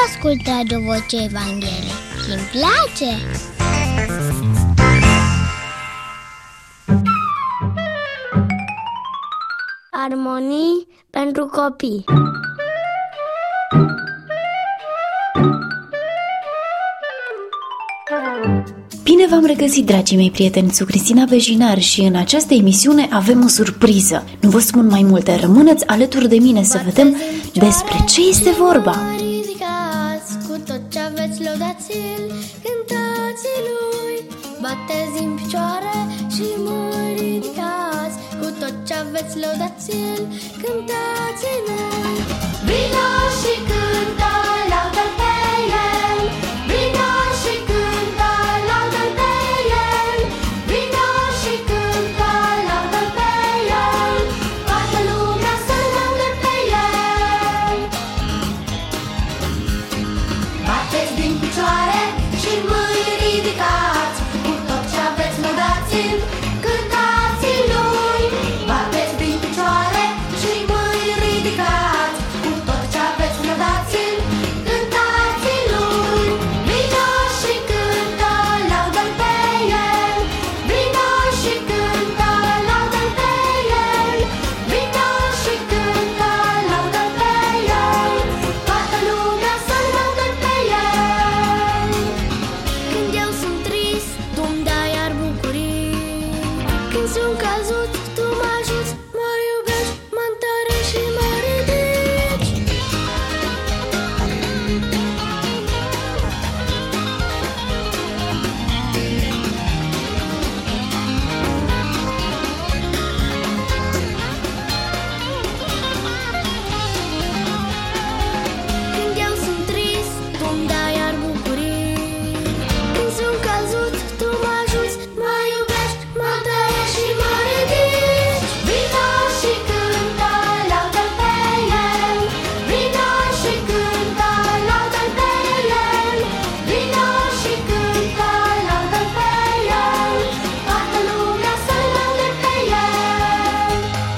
ascultat de Voce Evangheliei și îmi place! Armonii pentru copii. Bine v-am regăsit, dragii mei prieteni, sunt Cristina Bejinar și în această emisiune avem o surpriză. Nu vă spun mai multe, rămâneți alături de mine să vedem despre ce este vorba. Cu tot ce aveți, lăudați-l, cântați lui, bateți în picioare și mâini ridicați. Cu tot ce aveți, lăudați-l, cântați-l. Vino și cântă, laudă-l pe el. Vino și cântă, laudă-l pe el. Vino și cântă, laudă-l pe el. Toată lumea să-l laude pe el. Bateți din picioare și mâini ridicați. Cu tot ce aveți, lăudați-l, cântați-l lui. Bateți din picioare și mâini ridicați. Cu tot ce aveți, lăudați-l, cântați-l lui. Vino și cântă, laudă-l pe el. Vino și cântă, laudă-l pe el. Vino și cântă, laudă-l pe el. Toată lumea să-l laude pe el. Când eu sunt trist, tu-mi dai iar bucurii. Când sunt căzut, tu mă ajuți, mă iubești, mă întărești și mă ridici. Când eu sunt trist, tu-mi dai iar bucurii. Când sunt căzut, tu mă ajuți, mă iubești, mă întărești și mă ridici. Vino și cântă, laudă-l pe el. Vino și cântă, laudă-l pe el. Vino și cântă, laudă-l pe el. Toată lumea să-l laude pe el.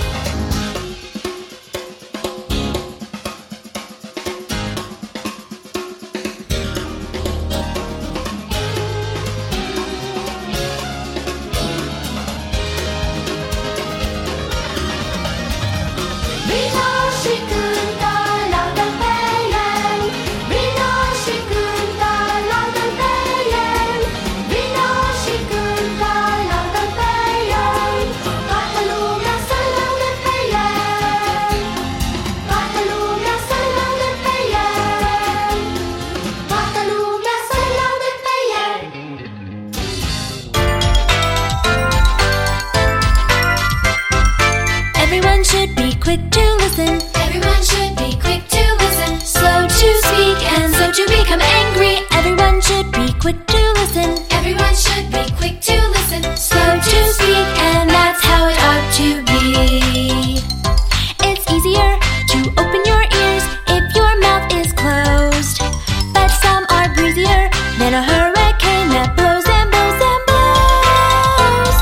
Vino și cântă, laudă-l pe el. Vino și cântă, laudă-l pe el. Vino și cântă, laudă-l pe el. Toată lumea să-l laude pe el. Toată lumea să-l laude pe el. Toată lumea să-l laude pe el. Everyone should be quick to listen. Everyone should be quick to listen. Slow to speak and slow to become angry. Everyone should be quick to listen. Everyone should be quick to listen. Slow to speak and that's how it ought to be. It's easier to open your ears if your mouth is closed. But some are breezier than a hurricane that blows and blows and blows.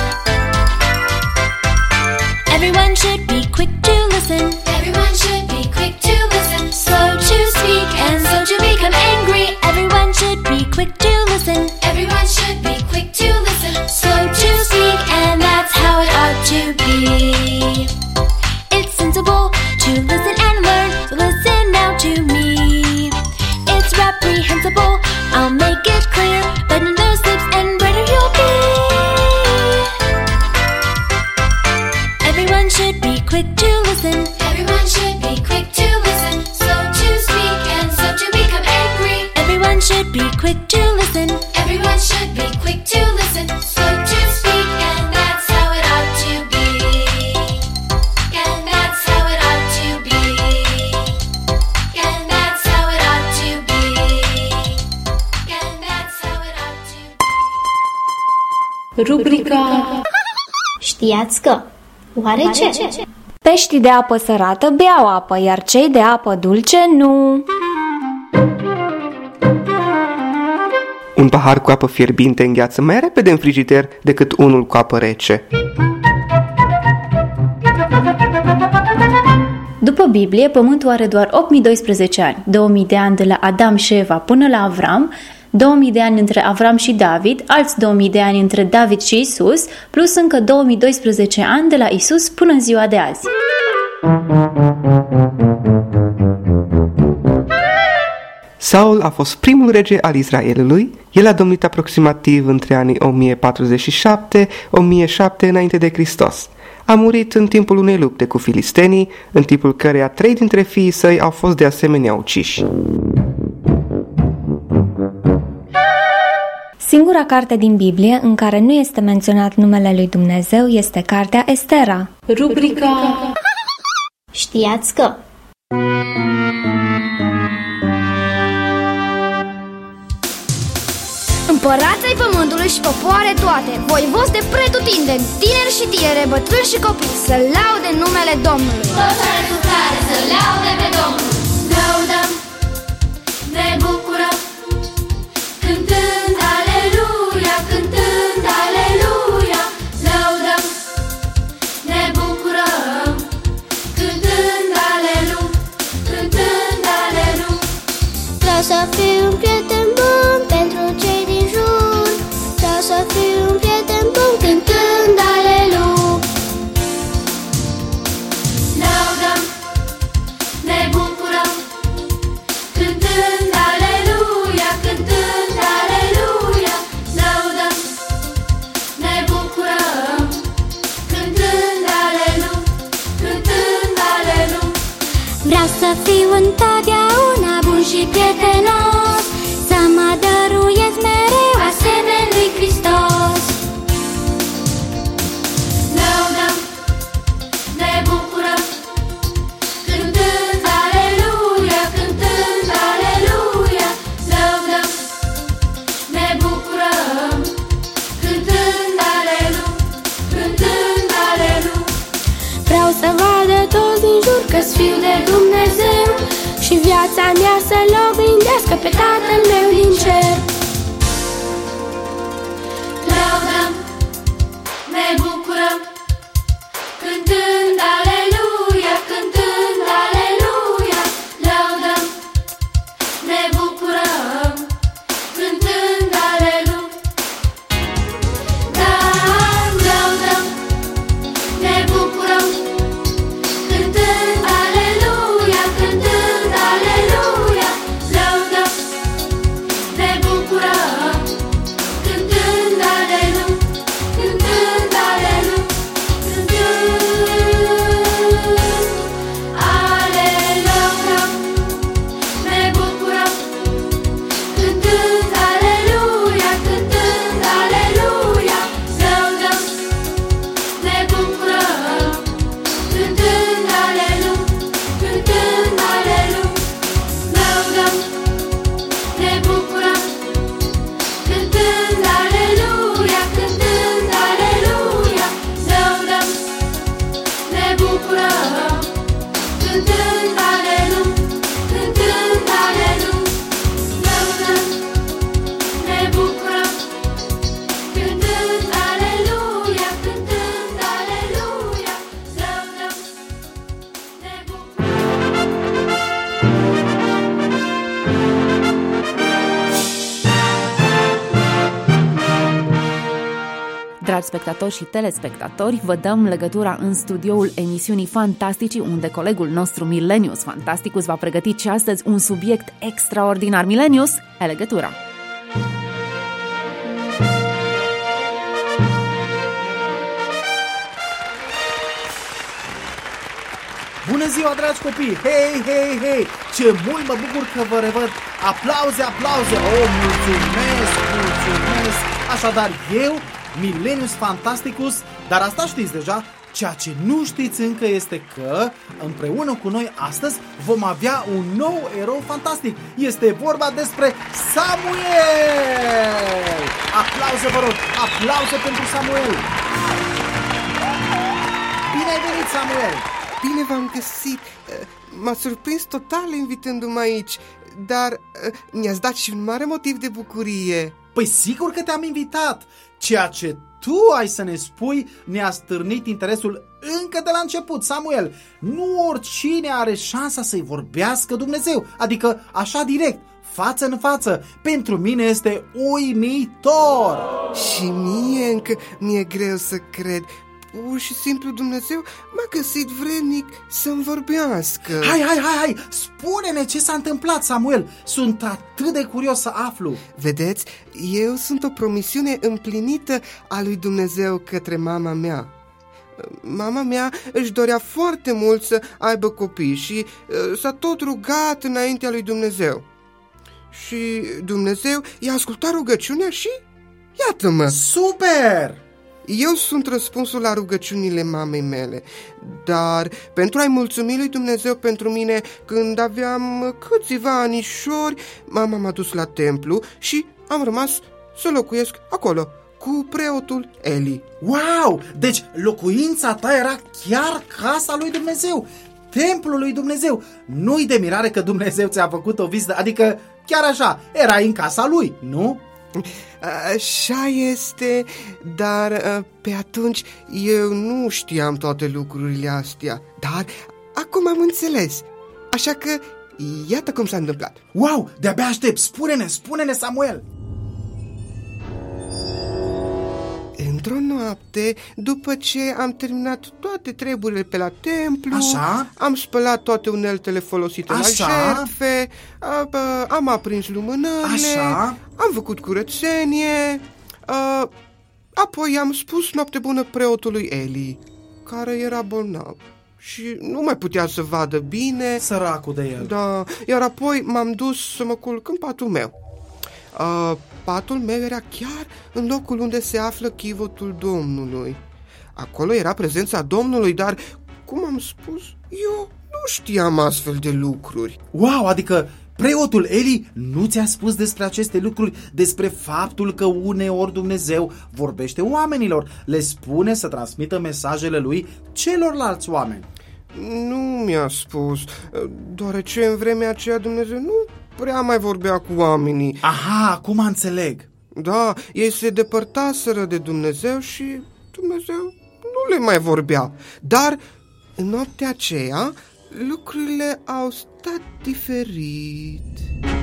Everyone should be quick to listen. Everyone should be quick to listen. Slow to speak and slow to become angry. Everyone should be quick to listen. Everyone should be quick to listen. Slow to speak and that's how it ought to be. It's sensible to listen and learn, so listen now to me. It's reprehensible, I'll make it clear, but in those slips and brighter you'll be. Everyone should be quick to listen. Everyone should be quick to listen. Slow to speak and slow to become angry. Everyone should be quick to listen. Everyone should be quick to listen. Slow to speak, and that's how it ought to be. And that's how it ought to be. And that's how it ought to be. And that's how it ought to be. Rubrica Știați că? Oare ce? Peștii de apă sărată beau apă, iar cei de apă dulce nu. Un pahar cu apă fierbinte îngheață mai repede în frigider decât unul cu apă rece. După Biblie, Pământul are doar 8012 ani, 2000 de ani de la Adam și Eva până la Avram, 2000 de ani între Avram și David, alți 2000 de ani între David și Isus, plus încă 2012 ani de la Isus până în ziua de azi. Saul a fost primul rege al Israelului. El a domnit aproximativ între anii 1047-1007 înainte de Hristos. A murit în timpul unei lupte cu filistenii, în timpul căreia 3 dintre fiii săi au fost de asemenea uciși. Singura carte din Biblie în care nu este menționat numele lui Dumnezeu este cartea Estera. Rubrica Știați că... Împărați ai pământului și popoare toate, voivozi de pretutindeni, tineri și tinere, bătrâni și copii, să laude numele Domnului. Toți are lucrare să laude pe Domnul. Lăudăm, ne bucurăm, cântând aleluia, cântând aleluia. Lăudăm, ne bucurăm, cântând aleluia, cântând aleluia. Vreau să fiu un prieten bun pentru cei din jur. Vreau să fiu un prieten bun cântând aleluia. Lăudăm, ne bucurăm, cântând aleluia, cântând aleluia. Lăudăm, ne bucurăm, cântând aleluia, cântând aleluia. Vreau să fiu întotdeauna bun și prietenos, să mă dăruiesc mereu asemenea lui Hristos. Lăudăm, ne bucurăm, cântând aleluia, cântând aleluia. Lăudăm, ne bucurăm, cântând aleluia, cântând aleluia. Vreau să vadă toți din jur că-s fiu de Dumnezeu și viața mea să-L oglindească pe Tatăl meu din cer. Lăudăm, ne bucurăm, cântând aleluia, cântând aleluia. Lăudăm, ne bucurăm, cântând aleluia. Da, lăudăm, ne bucurăm, cântând aleluia, cântând aleluia. Lăudăm, ne bucurăm, cântând aleluia, cântând aleluia, cântând aleluia. Ne bucurăm, cântând aleluia, cântând aleluia. Lăudăm, ne bucurăm, cântând aleluia, cântând aleluia. Lăudăm, ne bucurăm, cântând aleluia, cântând aleluia. Lăudăm, ne bucurăm, cântând aleluia, cântând aleluia. Lăudăm, ne bucurăm, cântând aleluia, cântând aleluia. Lăudăm, ne bucurăm. Dragi spectatori și telespectatori, vă dăm legătura în studioul emisiunii Fantasticii, unde colegul nostru Milenius Fantasticus va pregăti și astăzi un subiect extraordinar. Milenius, ai legătura! Bună ziua, dragi copii! Hei, hei, hei! Ce mult mă bucur că vă revăd! Aplauze, aplauze! Oh, mulțumesc, mulțumesc! Așadar, eu, Milenius Fantasticus, dar asta știți deja, ceea ce nu știți încă este că, împreună cu noi astăzi, vom avea un nou erou fantastic. Este vorba despre Samuel! Aplauze, vă rog! Aplauze pentru Samuel! Bine ai venit, Samuel! Bine v-am găsit! M-a surprins total invitându-mă aici, dar mi-ați dat și un mare motiv de bucurie. Păi sigur că te-am invitat! Ceea ce tu ai să ne spui ne-a stârnit interesul încă de la început, Samuel. Nu oricine are șansa să-i vorbească Dumnezeu, adică așa direct, față în față. Pentru mine este uimitor. Și mie încă mi-e greu să cred. Pur și simplu Dumnezeu m-a găsit vrednic să-mi vorbească. Hai, spune-ne ce s-a întâmplat, Samuel. Sunt atât de curios să aflu. Vedeți, eu sunt o promisiune împlinită a lui Dumnezeu către mama mea. Mama mea își dorea foarte mult să aibă copii și s-a tot rugat înaintea lui Dumnezeu. Și Dumnezeu i-a ascultat rugăciunea și iată-mă! Super! Eu sunt răspunsul la rugăciunile mamei mele, dar pentru a-i mulțumi lui Dumnezeu pentru mine, când aveam câțiva anișori, mama m-a dus la templu și am rămas să locuiesc acolo, cu preotul Eli. Wow! Deci locuința ta era chiar casa lui Dumnezeu, templul lui Dumnezeu. Nu-i de mirare că Dumnezeu ți-a făcut o vizită, adică chiar așa, erai în casa lui, nu? Așa este, dar pe atunci eu nu știam toate lucrurile astea, dar acum am înțeles, așa că iată cum s-a întâmplat. Wow, de-abia aștept, spune-ne, Samuel! Într-o noapte, după ce am terminat toate treburile pe la templu, așa? Am spălat toate uneltele folosite așa? la jertfe, am aprins lumânările, așa? Am făcut curățenie, apoi am spus noapte bună preotului Eli, care era bolnav și nu mai putea să vadă bine. Săracul de el. Da, iar apoi m-am dus să mă culc în patul meu. Patul meu era chiar în locul unde se află chivotul Domnului. Acolo era prezența Domnului, dar, cum am spus, eu nu știam astfel de lucruri. Wow, adică preotul Eli nu ți-a spus despre aceste lucruri, despre faptul că uneori Dumnezeu vorbește oamenilor, le spune să transmită mesajele lui celorlalți oameni. Nu mi-a spus, deoarece în vremea aceea Dumnezeu nu prea mai vorbea cu oamenii. Aha, acum înțeleg. Da, ei se depărtaseră de Dumnezeu și Dumnezeu nu le mai vorbea. Dar în noaptea aceea lucrurile au stat diferit.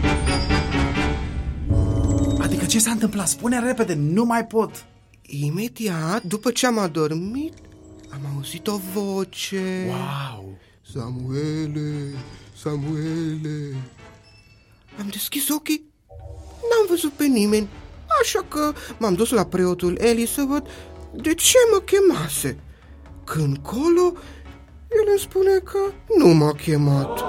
Adică ce s-a întâmplat? Spune repede, nu mai pot. Imediat, după ce am adormit, am auzit o voce. Wow! Samuele, Samuele. Am deschis ochii, n-am văzut pe nimeni, așa că m-am dus la preotul Eli să văd de ce mă chemase. Când colo, el îmi spune că nu m-a chemat.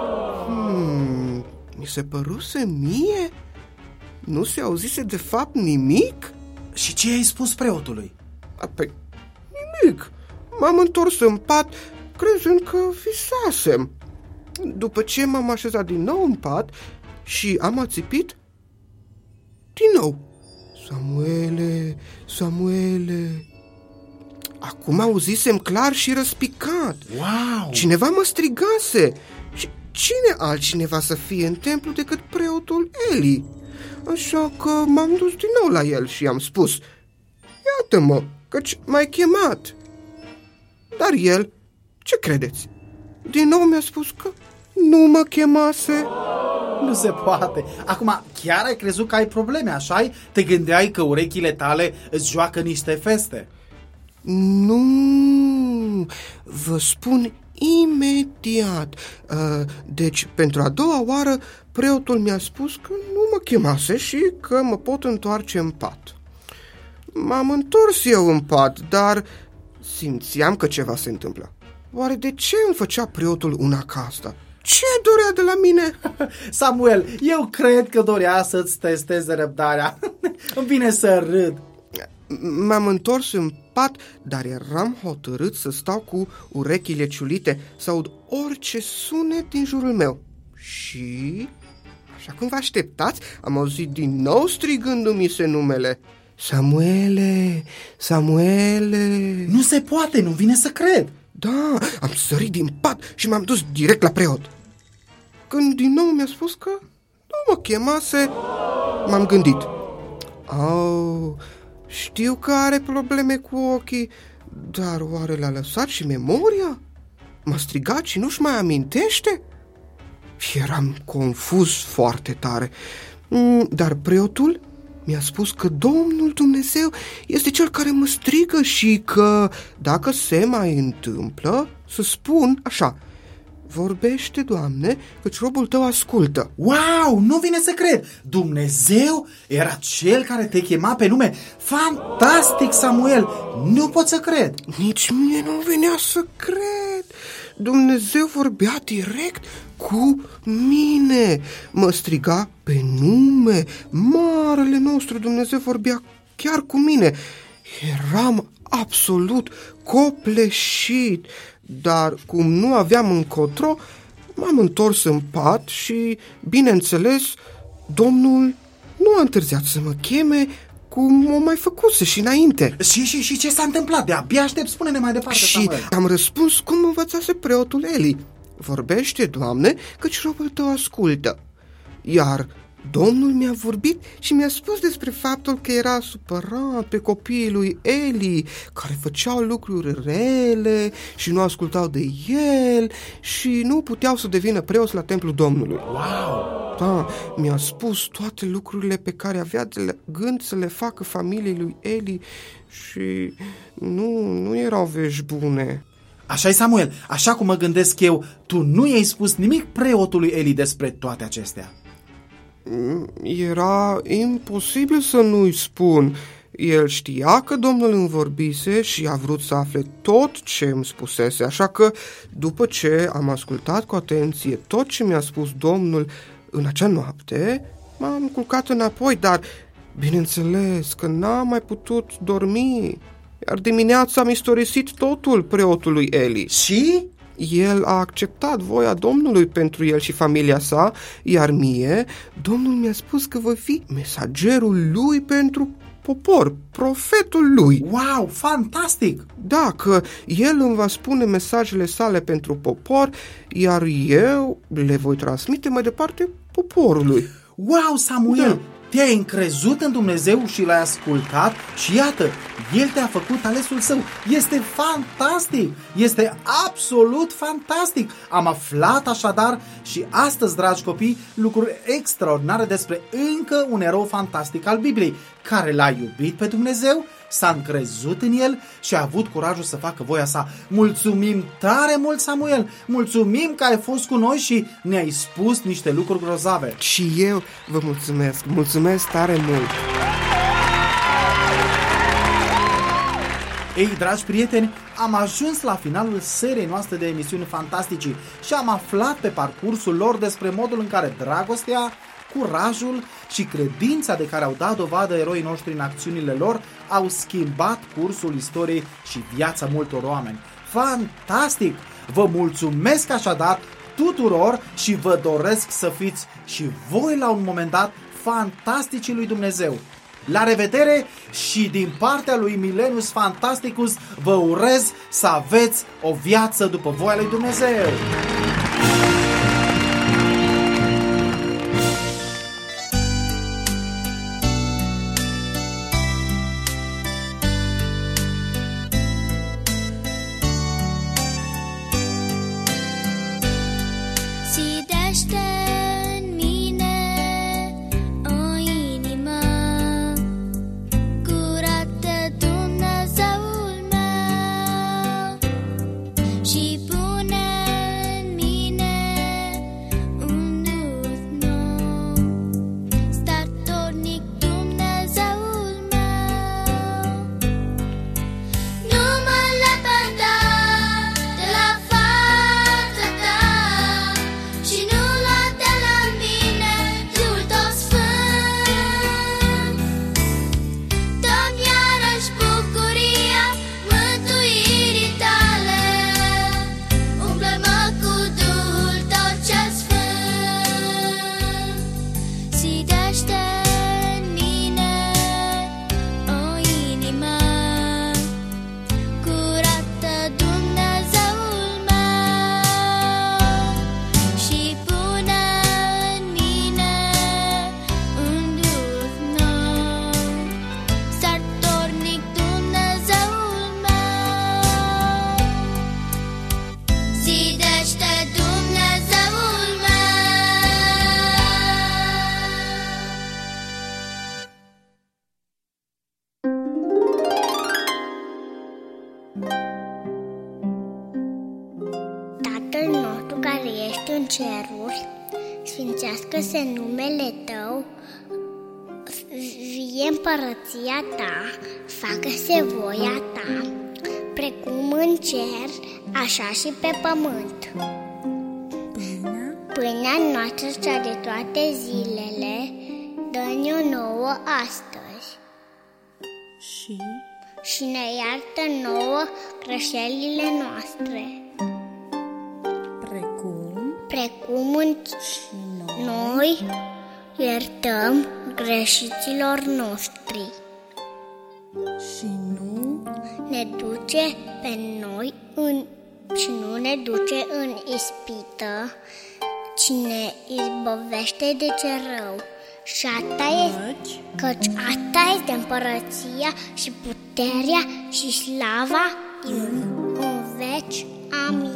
Mi se păruse mie? Nu se auzise de fapt nimic? Și ce ai spus preotului? Păi, nimic. M-am întors în pat, crezând că visasem. După ce m-am așezat din nou în pat și am ațipit, din nou: Samuele, Samuele. Acum auzisem clar și răspicat. Wow! Cineva mă strigase. Și cine altcineva să fie în templu decât preotul Eli? Așa că m-am dus din nou la el și i-am spus: iată-mă, căci m-ai chemat. Dar el, ce credeți? Din nou mi-a spus că nu mă chemase. Nu se poate. Acum, chiar ai crezut că ai probleme, așa-i? Te gândeai că urechile tale îți joacă niște feste? Nu, vă spun imediat. Deci, pentru a doua oară, preotul mi-a spus că nu mă chemase și că mă pot întoarce în pat. M-am întors eu în pat, dar simțeam că ceva se întâmplă. Oare de ce îmi făcea preotul una ca asta? Ce dorea de la mine? Samuel, eu cred că dorea să-ți testeze răbdarea. Îmi vine să râd. M-am întors în pat, dar eram hotărât să stau cu urechile ciulite, să aud orice sunet din jurul meu. Și, așa cum vă așteptați, am auzit din nou strigându-mi se numele: Samuele, Samuele. Nu se poate, nu vine să cred. Da, am sărit din pat și m-am dus direct la preot. Când din nou mi-a spus că nu mă chemase, m-am gândit: știu că are probleme cu ochii, Dar oare l-a lăsat și memoria? M-a strigat și nu-și mai amintește? Eram confuz foarte tare. Dar preotul mi-a spus că Domnul Dumnezeu este Cel care mă strigă și că, dacă se mai întâmplă, să spun așa: vorbește, Doamne, căci robul tău ascultă. Wow, nu vine să cred! Dumnezeu era Cel care te chema pe nume. Fantastic, Samuel! Nu pot să cred! Nici mie nu venea să cred. Dumnezeu vorbea direct cu mine. Mă striga pe nume. Marele nostru Dumnezeu vorbea chiar cu mine. Eram absolut copleșit. Dar cum nu aveam încotro, m-am întors în pat și, bineînțeles, Domnul nu a întârziat să mă cheme, cum o mai făcuse și înainte. Și ce s-a întâmplat? De-abia aștept, spune-ne mai departe, Și Samuel. am răspuns cum învățase preotul Eli: vorbește, Doamne, căci robul tău ascultă. Iar Domnul mi-a vorbit și mi-a spus despre faptul că era supărat pe copiii lui Eli, care făceau lucruri rele și nu ascultau de el și nu puteau să devină preoți la templul Domnului. Wow! Da, mi-a spus toate lucrurile pe care avea de gând să le facă familiei lui Eli și nu erau vești bune. Așa-i, Samuel, așa cum mă gândesc eu, tu nu i-ai spus nimic preotului Eli despre toate acestea. Era imposibil să nu-i spun. El știa că Domnul îmi vorbise și a vrut să afle tot ce îmi spusese, așa că, după ce am ascultat cu atenție tot ce mi-a spus Domnul în acea noapte, m-am culcat înapoi, dar bineînțeles că n-am mai putut dormi. Iar dimineața am istorisit totul preotului Eli. Și? El a acceptat voia Domnului pentru el și familia sa, iar mie, Domnul mi-a spus că voi fi mesagerul lui pentru popor, profetul lui. Wow, fantastic! Da, că el îmi va spune mesajele sale pentru popor, iar eu le voi transmite mai departe poporului. Wow, Samuel! Da. Te-ai încrezut în Dumnezeu și l-ai ascultat și iată, El te-a făcut alesul său. Este fantastic! Este absolut fantastic! Am aflat așadar și astăzi, dragi copii, lucruri extraordinare despre încă un erou fantastic al Bibliei, care l-a iubit pe Dumnezeu, s-a încrezut în El și a avut curajul să facă voia sa. Mulțumim tare mult, Samuel! Mulțumim că ai fost cu noi și ne-ai spus niște lucruri grozave. Și eu vă mulțumesc, mulțumesc tare mult! Ei, dragi prieteni, am ajuns la finalul seriei noastre de emisiuni fantastice și am aflat pe parcursul lor despre modul în care dragostea, curajul și credința de care au dat dovadă eroii noștri în acțiunile lor au schimbat cursul istoriei și viața multor oameni. Fantastic! Vă mulțumesc așadar tuturor și vă doresc să fiți și voi la un moment dat fantasticii lui Dumnezeu. La revedere și din partea lui Millennius Fantasticus vă urez să aveți o viață după voia lui Dumnezeu! Și pune în în ceruri, sfințească-se numele Tău, vie împărăția Ta, facă-se voia Ta, precum în cer, așa și pe pământ. Pâinea noastră cea de toate zilele, dă-ne-o nouă astăzi. Și ne iartă nouă greșelile noastre, precum noi iertăm greșiților noștri. Și nu ne duce pe noi nu ne duce în ispită, ci ne izbăvește de ce rău. Și căci asta este împărăția și puterea și slava în veci. Amin.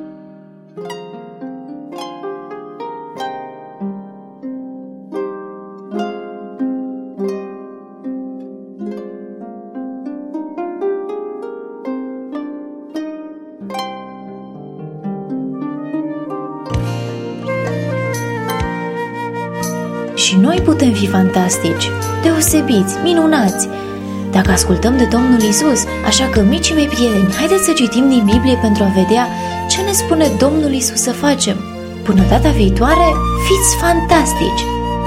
Și noi putem fi fantastici, deosebiți, minunați, dacă ascultăm de Domnul Isus. Așa că, micii mei prieteni, haideți să citim din Biblie pentru a vedea ce ne spune Domnul Isus să facem. Până data viitoare, fiți fantastici!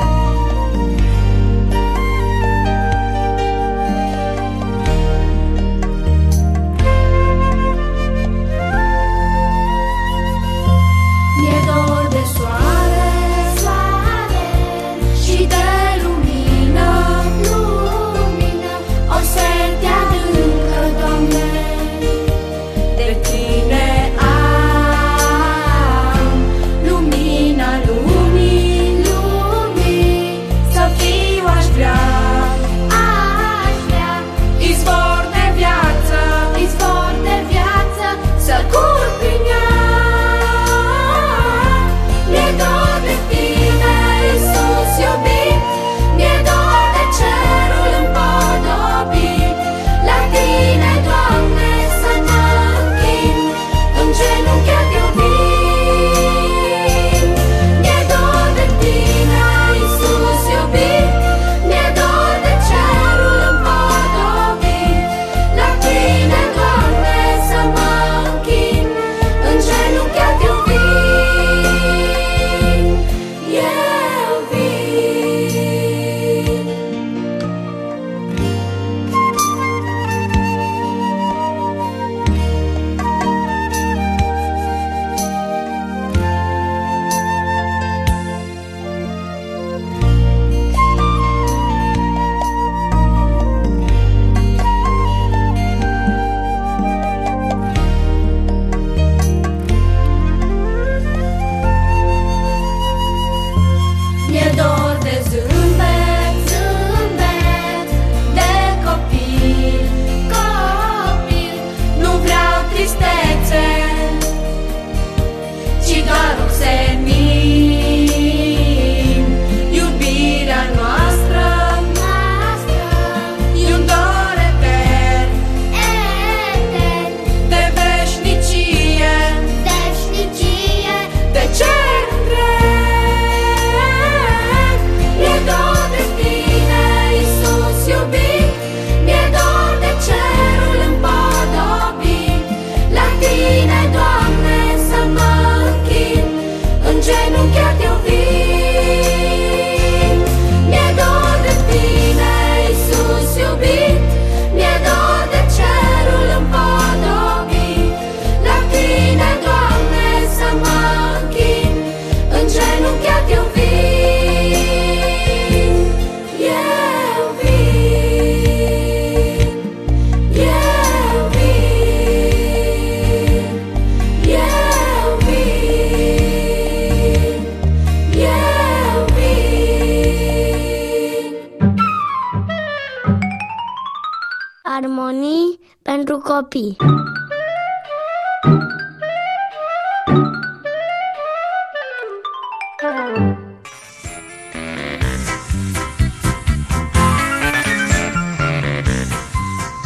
Armonii pentru copii.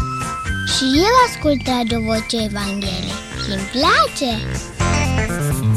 Și el ascultă de voce Evangheliei și îmi place.